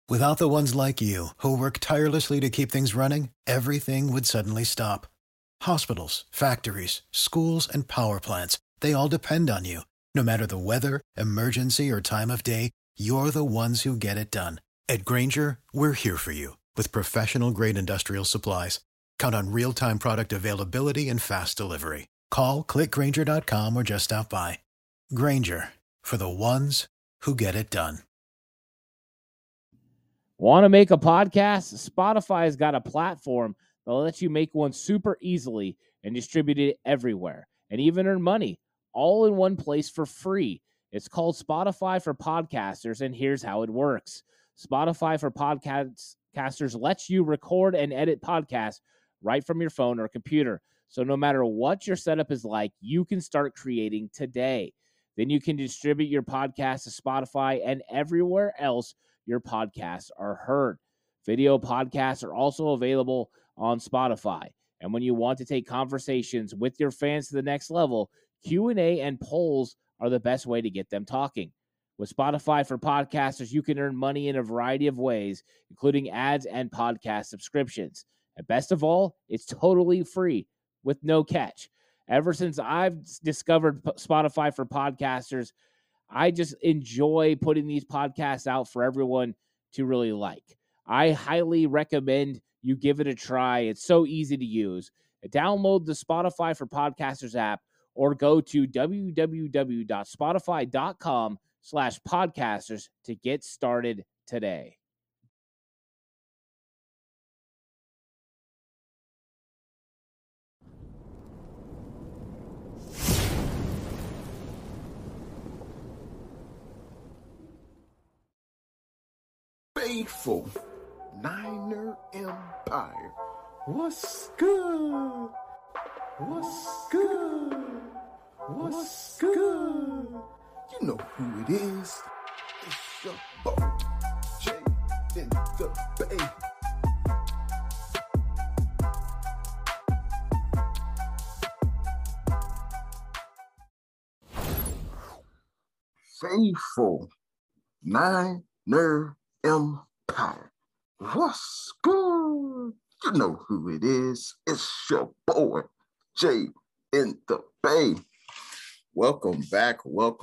Without the ones like you, who work tirelessly to keep things running, everything would suddenly stop. Hospitals, factories, schools, and power plants, they all depend on you. No matter the weather, emergency, or time of day, you're the ones who get it done. At Grainger, we're here for you with professional-grade industrial supplies. Count on real-time product availability and fast delivery. Call, clickgrainger.com, or just stop by. Grainger, for the ones who get it done. Want to make a podcast? Spotify has got a platform that lets you make one super easily and distribute it everywhere, and even earn money, all in one place for free. It's called Spotify for Podcasters, and here's how it works. Spotify for Podcasters lets you record and edit podcasts right from your phone or computer. So no matter what your setup is like, you can start creating today. Then you can distribute your podcast to Spotify and everywhere else your podcasts are heard. Video podcasts are also available on Spotify. And when you want to take conversations with your fans to the next level, Q&A and polls are the best way to get them talking. With Spotify for Podcasters, you can earn money in a variety of ways, including ads and podcast subscriptions. And best of all, it's totally free with no catch. Ever since I've discovered Spotify for Podcasters, I just enjoy putting these podcasts out for everyone to really like. I highly recommend you give it a try. It's so easy to use. Download the Spotify for Podcasters app or go to www.spotify.com/podcasters to get started today. Faithful Niner Empire. What's good? What's good? What's good? You know who it is. It's your boy, Jay in the Bay. Faithful Niner Empire. What's good? You know who it is. It's your boy, Jay in the Bay. Welcome back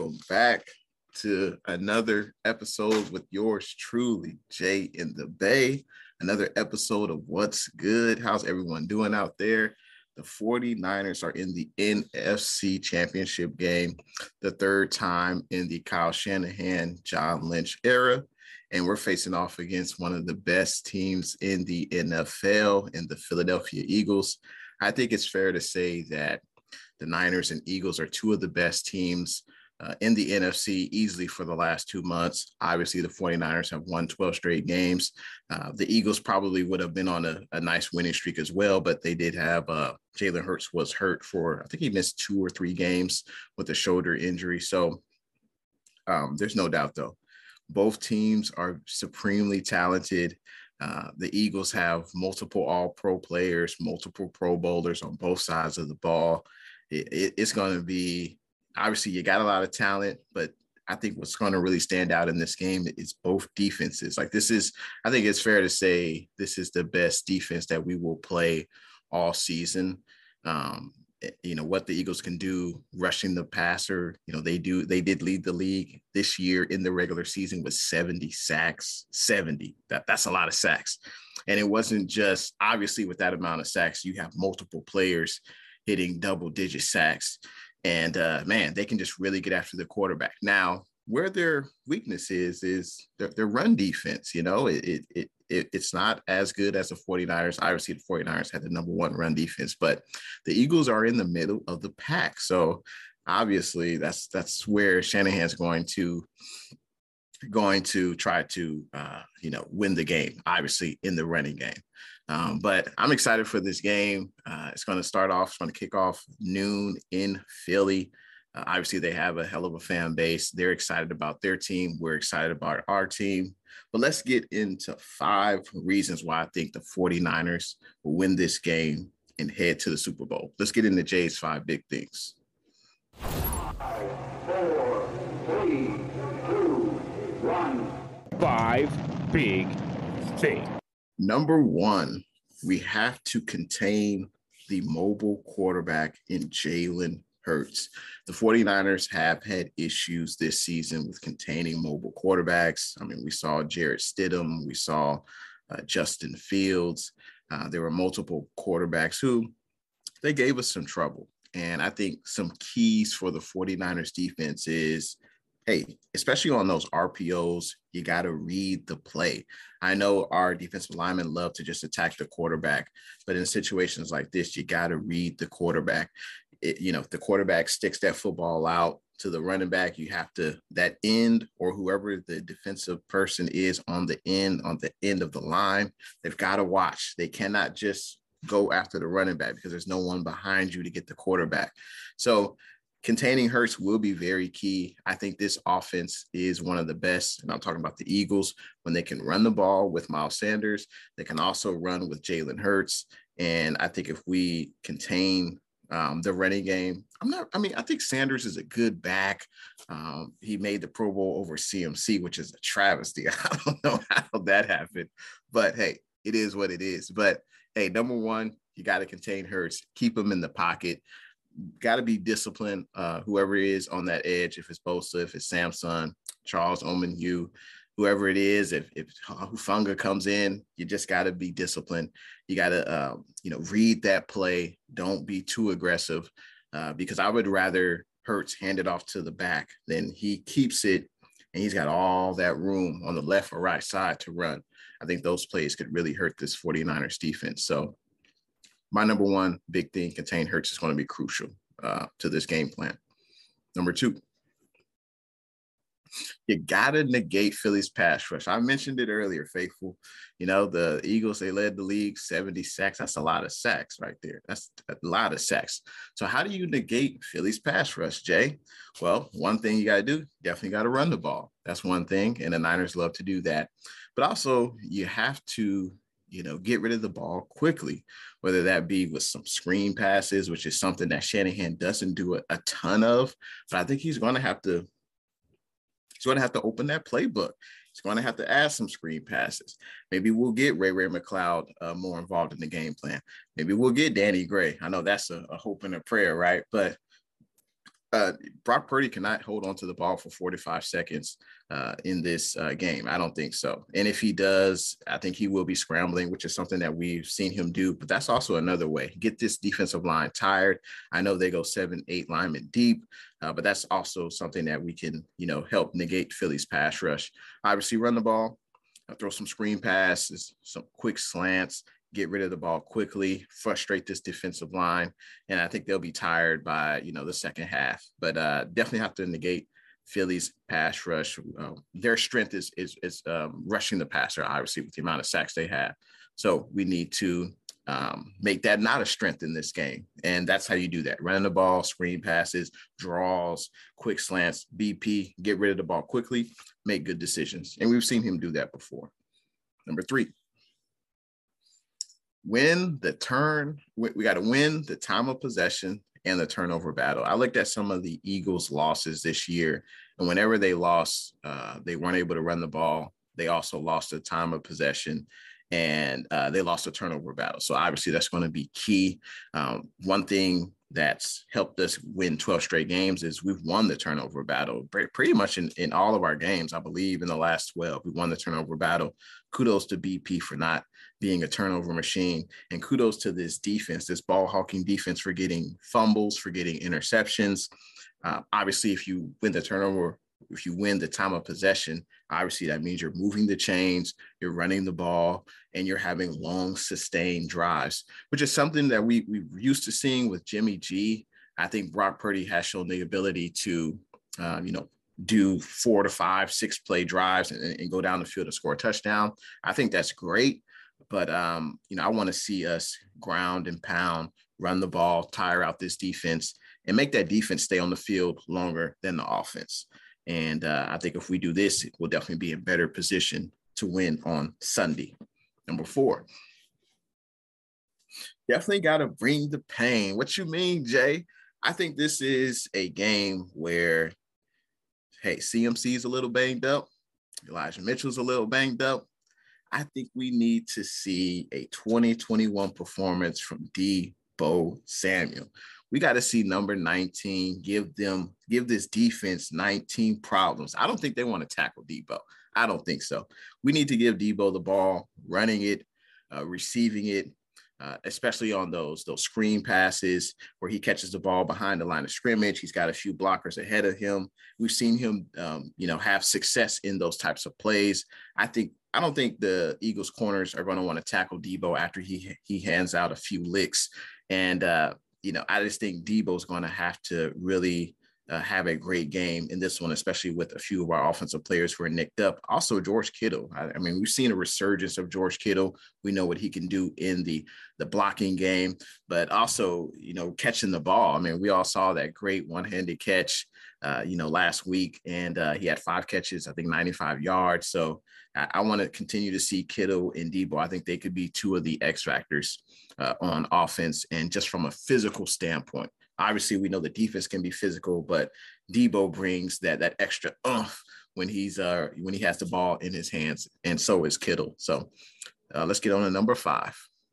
to another episode with yours truly, Jay in the Bay. Another episode of What's Good. How's everyone doing out there? The 49ers are in the NFC Championship game, the third time in the Kyle Shanahan, John Lynch era. And we're facing off against one of the best teams in the NFL, in the Philadelphia Eagles. I think it's fair to say that the Niners and Eagles are two of the best teams in the NFC easily for the last 2 months. Obviously, the 49ers have won 12 straight games. The Eagles probably would have been on a nice winning streak as well, but they did have Jalen Hurts was hurt for, I think he missed 2 or 3 games with a shoulder injury. So there's no doubt, though. Both teams are supremely talented. The Eagles have multiple all-pro players, multiple Pro Bowlers on both sides of the ball. It's going to be, obviously, you got a lot of talent, but I think what's going to really stand out in this game is both defenses. I think it's fair to say this is the best defense that we will play all season. What the Eagles can do rushing the passer, they did lead the league this year in the regular season with 70 sacks. 70. That's a lot of sacks. And it wasn't just, obviously, with that amount of sacks, you have multiple players hitting double-digit sacks. And, they can just really get after the quarterback. Now, where their weakness is their run defense. It's not as good as the 49ers. Obviously, the 49ers had the number 1 run defense, but the Eagles are in the middle of the pack. So, obviously, that's where Shanahan's going to try to, win the game, obviously, in the running game. But I'm excited for this game. It's going to kick off noon in Philly. Obviously, they have a hell of a fan base. They're excited about their team. We're excited about our team. But let's get into 5 reasons why I think the 49ers will win this game and head to the Super Bowl. Let's get into Jay's 5 big things. 5, 4, 3, 2, 1. 5 big thing. Number one, we have to contain the mobile quarterback in Jalen Hurts. The 49ers have had issues this season with containing mobile quarterbacks. I mean, we saw Jarrett Stidham, we saw Justin Fields. There were multiple quarterbacks who they gave us some trouble. And I think some keys for the 49ers defense is, hey, especially on those RPOs, you got to read the play. I know our defensive linemen love to just attack the quarterback, but in situations like this, you got to read the quarterback. If the quarterback sticks that football out to the running back, you have to, that end or whoever the defensive person is on the end of the line, they've got to watch. They cannot just go after the running back because there's no one behind you to get the quarterback. So containing Hurts will be very key. I think this offense is one of the best, and I'm talking about the Eagles, when they can run the ball with Miles Sanders. They can also run with Jalen Hurts. And I think if we contain the running game, I think Sanders is a good back. He made the Pro Bowl over CMC, which is a travesty. I don't know how that happened, but hey, it is what it is. But hey, number one, you got to contain Hurts, keep him in the pocket. Got to be disciplined, whoever is on that edge, if it's Bosa, if it's Samson, Charles Omenihu, whoever it is, if Hufanga comes in, you just got to be disciplined. You got to, read that play. Don't be too aggressive because I would rather Hurts hand it off to the back than he keeps it and he's got all that room on the left or right side to run. I think those plays could really hurt this 49ers defense. So my number one big thing, contain Hurts, is going to be crucial to this game plan. Number two, you got to negate Philly's pass rush. I mentioned it earlier, Faithful. The Eagles, they led the league 70 sacks. That's a lot of sacks right there. That's a lot of sacks. So how do you negate Philly's pass rush, Jay? Well, one thing you got to do, definitely got to run the ball. That's one thing, and the Niners love to do that. But also you have to get rid of the ball quickly, whether that be with some screen passes, which is something that Shanahan doesn't do a ton of, but I think he's going to have to open that playbook. He's going to have to add some screen passes. Maybe we'll get Ray McLeod more involved in the game plan. Maybe we'll get Danny Gray. I know that's a hope and a prayer, right? But Brock Purdy cannot hold on to the ball for 45 seconds in this game. I don't think so. And if he does, I think he will be scrambling, which is something that we've seen him do. But that's also another way. Get this defensive line tired. I know they go 7-8 linemen deep, but that's also something that we can, help negate Philly's pass rush. Obviously, run the ball, throw some screen passes, some quick slants, get rid of the ball quickly, frustrate this defensive line. And I think they'll be tired by, the second half, but definitely have to negate Philly's pass rush. Their strength is rushing the passer, obviously, with the amount of sacks they have. So we need to make that not a strength in this game. And that's how you do that. Running the ball, screen passes, draws, quick slants, BP, get rid of the ball quickly, make good decisions. And we've seen him do that before. Number three, we got to win the time of possession and the turnover battle. I looked at some of the Eagles' losses this year, and whenever they lost, they weren't able to run the ball. They also lost the time of possession, and they lost the turnover battle. So obviously that's going to be key. One thing that's helped us win 12 straight games is we've won the turnover battle pretty much in all of our games. I believe in the last 12, we won the turnover battle. Kudos to BP for not being a turnover machine, and kudos to this defense, this ball hawking defense, for getting fumbles, for getting interceptions. Obviously, if you win the turnover, if you win the time of possession, obviously that means you're moving the chains, you're running the ball, and you're having long sustained drives, which is something that we're used to seeing with Jimmy G. I think Brock Purdy has shown the ability to, do 4 to 5, 6 play drives and go down the field and score a touchdown. I think that's great. But, I want to see us ground and pound, run the ball, tire out this defense, and make that defense stay on the field longer than the offense. And I think if we do this, we'll definitely be in better position to win on Sunday. Number 4, definitely got to bring the pain. What you mean, Jay? I think this is a game where, hey, CMC's a little banged up. Elijah Mitchell's a little banged up. I think we need to see a 2021 performance from Deebo Samuel. We got to see number 19 give this defense 19 problems. I don't think they want to tackle Deebo. I don't think so. We need to give Deebo the ball, running it, receiving it, especially on those screen passes where he catches the ball behind the line of scrimmage. He's got a few blockers ahead of him. We've seen him, have success in those types of plays. I don't think the Eagles corners are going to want to tackle Deebo after he hands out a few licks. And, I just think Deebo's going to have to really have a great game in this one, especially with a few of our offensive players who are nicked up. Also, George Kittle. I mean, we've seen a resurgence of George Kittle. We know what he can do in the blocking game, but also, catching the ball. I mean, we all saw that great one-handed catch, last week, and he had 5 catches, I think 95 yards. So I want to continue to see Kittle and Deebo. I think they could be 2 of the X factors on offense, and just from a physical standpoint. Obviously, we know the defense can be physical, but Deebo brings that extra oomph when he has the ball in his hands, and so is Kittle. So let's get on to number 5.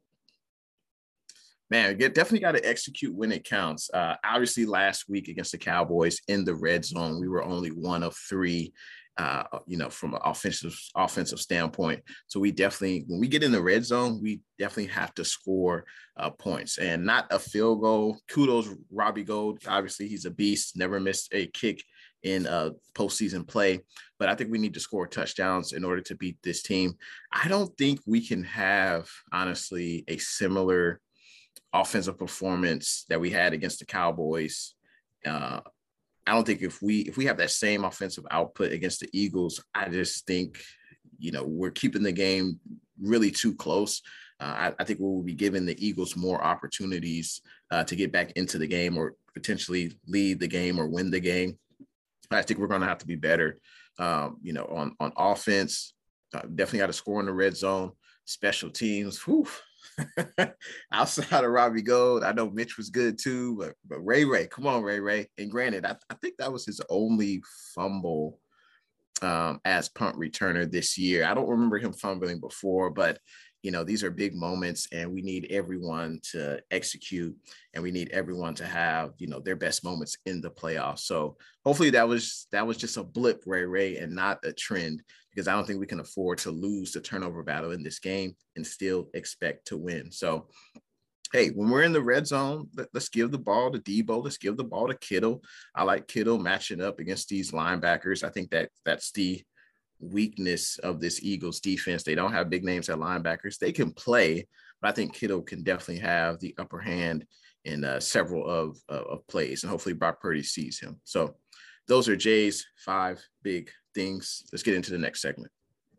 Man, definitely got to execute when it counts. Obviously, last week against the Cowboys in the red zone, we were only 1 of 3. From an offensive standpoint. So we definitely, when we get in the red zone, we definitely have to score points, and not a field goal. Kudos, Robbie Gould. Obviously, he's a beast, never missed a kick in postseason play, but I think we need to score touchdowns in order to beat this team. I don't think we can have, honestly, a similar offensive performance that we had against the Cowboys. I don't think if we have that same offensive output against the Eagles, I just think, we're keeping the game really too close. I think we will be giving the Eagles more opportunities to get back into the game or potentially lead the game or win the game. I think we're going to have to be better, on offense. Definitely got to score in the red zone. Special teams, whew. Outside of Robbie Gould, I know Mitch was good too, but Ray, come on, Ray. And granted, I think that was his only fumble as punt returner this year. I don't remember him fumbling before, but these are big moments, and we need everyone to execute, and we need everyone to have their best moments in the playoffs. So hopefully that was just a blip, Ray, and not a trend, because I don't think we can afford to lose the turnover battle in this game and still expect to win. So, hey, when we're in the red zone, let's give the ball to Deebo. Let's give the ball to Kittle. I like Kittle matching up against these linebackers. I think that's the weakness of this Eagles defense. They don't have big names at linebackers. They can play, but I think Kittle can definitely have the upper hand in several of plays, and hopefully Brock Purdy sees him. So those are Jay's 5 big things. Let's get into the next segment.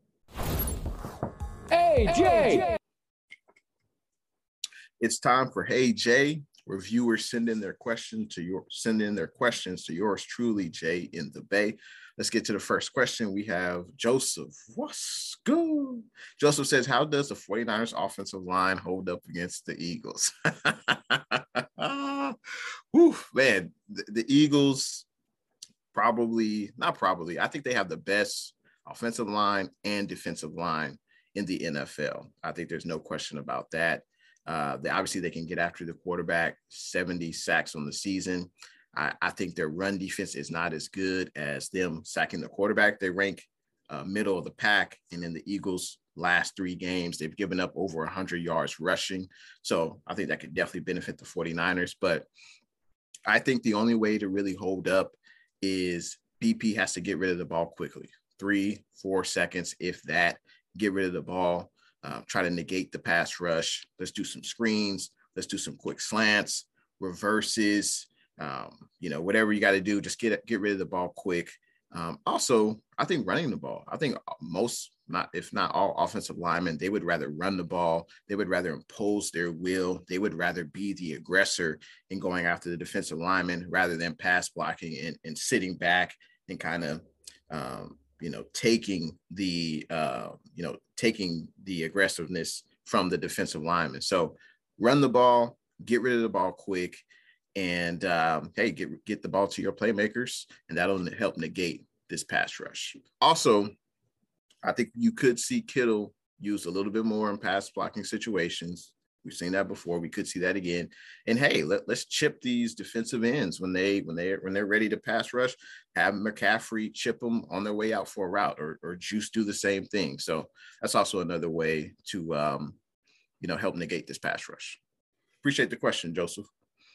Hey, Jay! It's time for Hey Jay. Reviewers send in their questions to yours truly, Jay in the Bay. Let's get to the first question. We have Joseph. What's good? Joseph says, how does the 49ers offensive line hold up against the Eagles? Whew, man, the Eagles I think they have the best offensive line and defensive line in the NFL. I think there's no question about that. Obviously, they can get after the quarterback, 70 sacks on the season. I think their run defense is not as good as them sacking the quarterback. They rank middle of the pack, and in the Eagles' last 3 games, they've given up over 100 yards rushing. So I think that could definitely benefit the 49ers. But I think the only way to really hold up is BP has to get rid of the ball quickly. 3-4 seconds, if that, get rid of the ball. Try to negate the pass rush. Let's do some screens. Let's do some quick slants, reverses, whatever you got to do. Just get rid of the ball quick. Also, I think running the ball. I think if not all offensive linemen, they would rather run the ball. They would rather impose their will. They would rather be the aggressor in going after the defensive lineman rather than pass blocking and sitting back and kind of, taking the aggressiveness from the defensive lineman. So run the ball, get rid of the ball quick, and get the ball to your playmakers, and that'll help negate this pass rush. Also, I think you could see Kittle used a little bit more in pass blocking situations. We've seen that before. We could see that again. And hey, let's chip these defensive ends when they're ready to pass rush. Have McCaffrey chip them on their way out for a route, or Juice do the same thing. So that's also another way to help negate this pass rush. Appreciate the question, Joseph.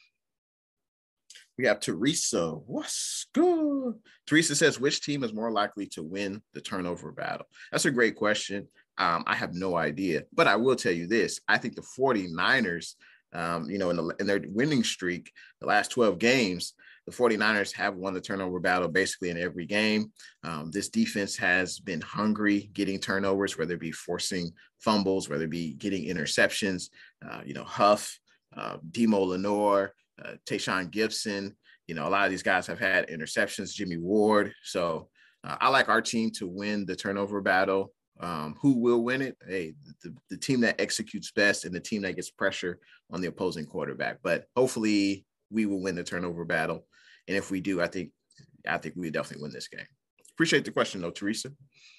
We have Teresa. What's good? Teresa says, which team is more likely to win the turnover battle? That's a great question. I have no idea, but I will tell you this. I think the 49ers, in their winning streak, the last 12 games, the 49ers have won the turnover battle basically in every game. This defense has been hungry getting turnovers, whether it be forcing fumbles, whether it be getting interceptions. Huff, Demo Lenore, Tayshaun Gibson, a lot of these guys have had interceptions, Jimmy Ward. So I like our team to win the turnover battle. Who will win it? Hey, the team that executes best and the team that gets pressure on the opposing quarterback. But hopefully we will win the turnover battle. And if we do, I think we definitely win this game. Appreciate the question though, Teresa.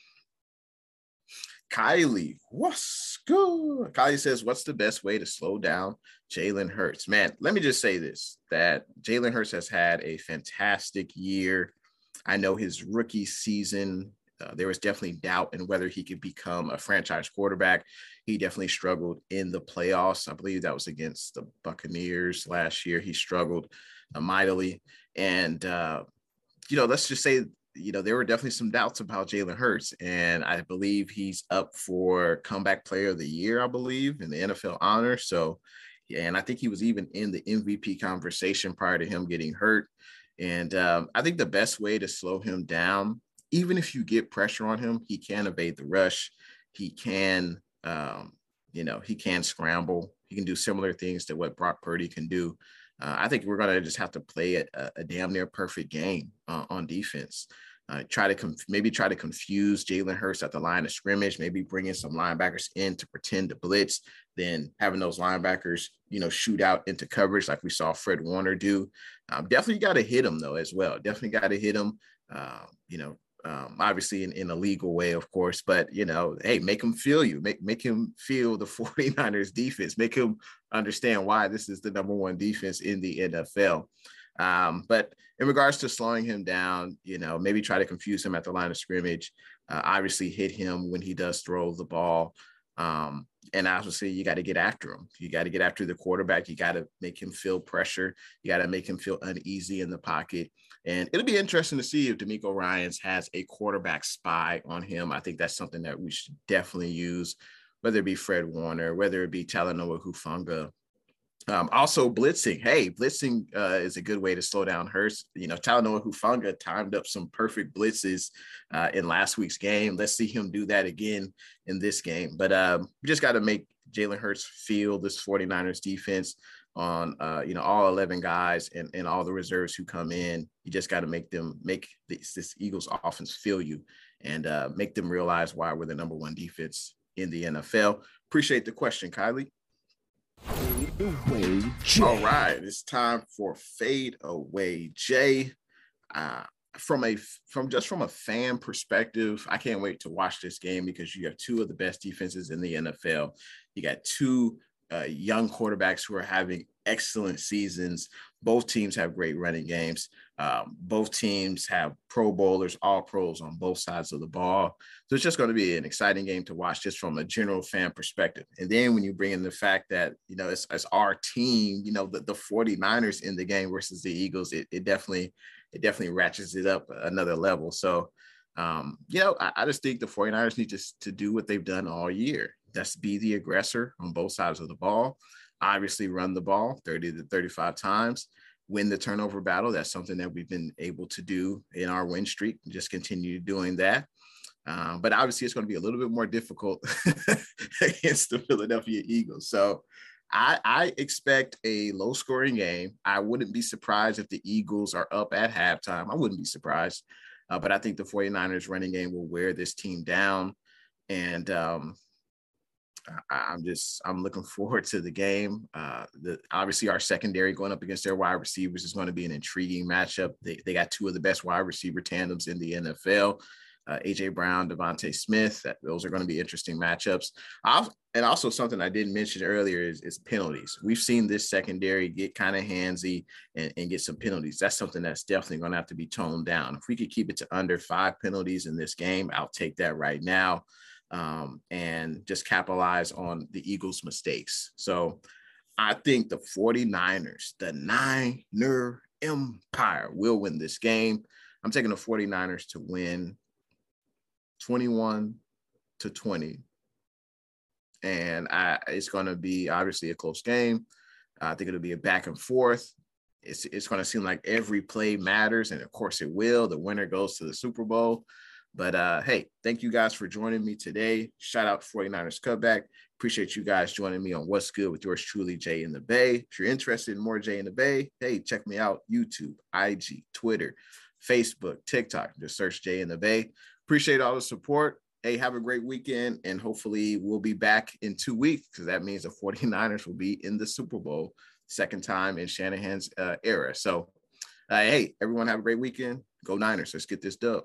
Kylie, what's good? Kylie says, what's the best way to slow down Jalen Hurts? Man, let me just say this, that Jalen Hurts has had a fantastic year. I know his rookie season, there was definitely doubt in whether he could become a franchise quarterback. He definitely struggled in the playoffs. I believe that was against the Buccaneers last year. He struggled mightily. And, let's just say, there were definitely some doubts about Jalen Hurts, and I believe he's up for comeback player of the year, I believe, in the NFL honor. So, yeah, and I think he was even in the MVP conversation prior to him getting hurt. And I think the best way to slow him down, even if you get pressure on him, he can evade the rush. He can, he can scramble. He can do similar things to what Brock Purdy can do. I think we're going to just have to play a damn near perfect game on defense. Try to confuse Jalen Hurts at the line of scrimmage, maybe bring in some linebackers in to pretend to blitz, then having those linebackers, shoot out into coverage like we saw Fred Warner do. Definitely got to hit him though as well. Definitely got to hit him, obviously in a legal way, of course, but hey, make him feel you, make him feel the 49ers defense, make him understand why this is the number one defense in the NFL. But in regards to slowing him down, maybe try to confuse him at the line of scrimmage, obviously hit him when he does throw the ball. And obviously you got to get after him. You got to get after the quarterback. You got to make him feel pressure. You got to make him feel uneasy in the pocket. And it'll be interesting to see if DeMeco Ryans has a quarterback spy on him. I think that's something that we should definitely use, whether it be Fred Warner, whether it be Talanoa Hufanga. Also blitzing. Hey, blitzing is a good way to slow down Hurts. Talanoa Hufanga timed up some perfect blitzes in last week's game. Let's see him do that again in this game. But we just got to make Jalen Hurts feel this 49ers defense on, all 11 guys and all the reserves who come in. You just got to make this Eagles offense feel you and make them realize why we're the number one defense in the NFL. Appreciate the question, Kylie. Away, Jay. All right, it's time for Fade Away Jay. From a fan perspective, I can't wait to watch this game because you have two of the best defenses in the NFL. You got two young quarterbacks who are having excellent seasons. Both teams have great running games. Both teams have Pro Bowlers, all pros on both sides of the ball. So it's just going to be an exciting game to watch just from a general fan perspective. And then when you bring in the fact that, it's our team, the 49ers in the game versus the Eagles, it definitely ratchets it up another level. So, I just think the 49ers need to do what they've done all year. That's be the aggressor on both sides of the ball. Obviously run the ball 30 to 35 times, win the turnover battle. That's something that we've been able to do in our win streak and just continue doing that. But obviously it's going to be a little bit more difficult against the Philadelphia Eagles. So I expect a low scoring game. I wouldn't be surprised if the Eagles are up at halftime. I wouldn't be surprised. But I think the 49ers running game will wear this team down. And I'm looking forward to the game. Obviously our secondary going up against their wide receivers is going to be an intriguing matchup. They got two of the best wide receiver tandems in the NFL. AJ Brown, Devontae Smith. Those are going to be interesting matchups. And also something I didn't mention earlier is penalties. We've seen this secondary get kind of handsy and get some penalties. That's something that's definitely going to have to be toned down. If we could keep it to under 5 penalties in this game, I'll take that right now, and just capitalize on the Eagles' mistakes. So I think the 49ers, the Niner Empire, will win this game. I'm taking the 49ers to win 21-20. And it's going to be obviously a close game. I think it'll be a back and forth. It's going to seem like every play matters, and of course it will. The winner goes to the Super Bowl. But hey, thank you guys for joining me today. Shout out 49ers Cutback. Appreciate you guys joining me on What's Good with yours truly, Jay in the Bay. If you're interested in more Jay in the Bay, hey, check me out. YouTube, IG, Twitter, Facebook, TikTok. Just search Jay in the Bay. Appreciate all the support. Hey, have a great weekend, and hopefully we'll be back in 2 weeks, because that means the 49ers will be in the Super Bowl, second time in Shanahan's era. So, hey, everyone have a great weekend. Go Niners. Let's get this dub.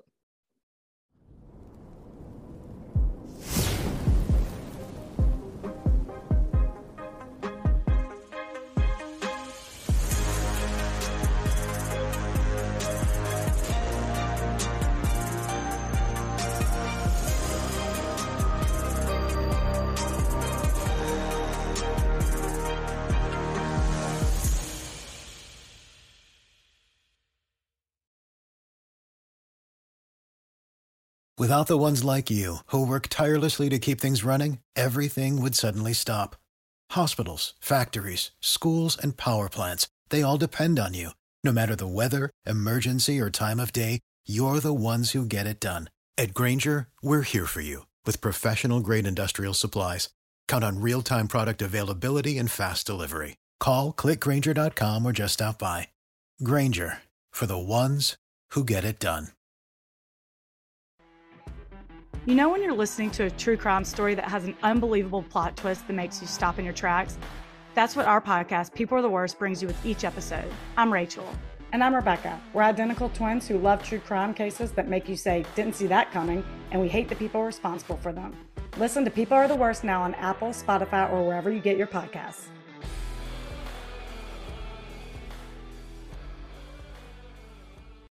Without the ones like you, who work tirelessly to keep things running, everything would suddenly stop. Hospitals, factories, schools, and power plants, they all depend on you. No matter the weather, emergency, or time of day, you're the ones who get it done. At Grainger, we're here for you with professional-grade industrial supplies. Count on real-time product availability and fast delivery. Call, clickgrainger.com, or just stop by. Grainger, for the ones who get it done. You know when you're listening to a true crime story that has an unbelievable plot twist that makes you stop in your tracks? That's what our podcast, People Are the Worst, brings you with each episode. I'm Rachel. And I'm Rebecca. We're identical twins who love true crime cases that make you say, didn't see that coming, and we hate the people responsible for them. Listen to People Are the Worst now on Apple, Spotify, or wherever you get your podcasts.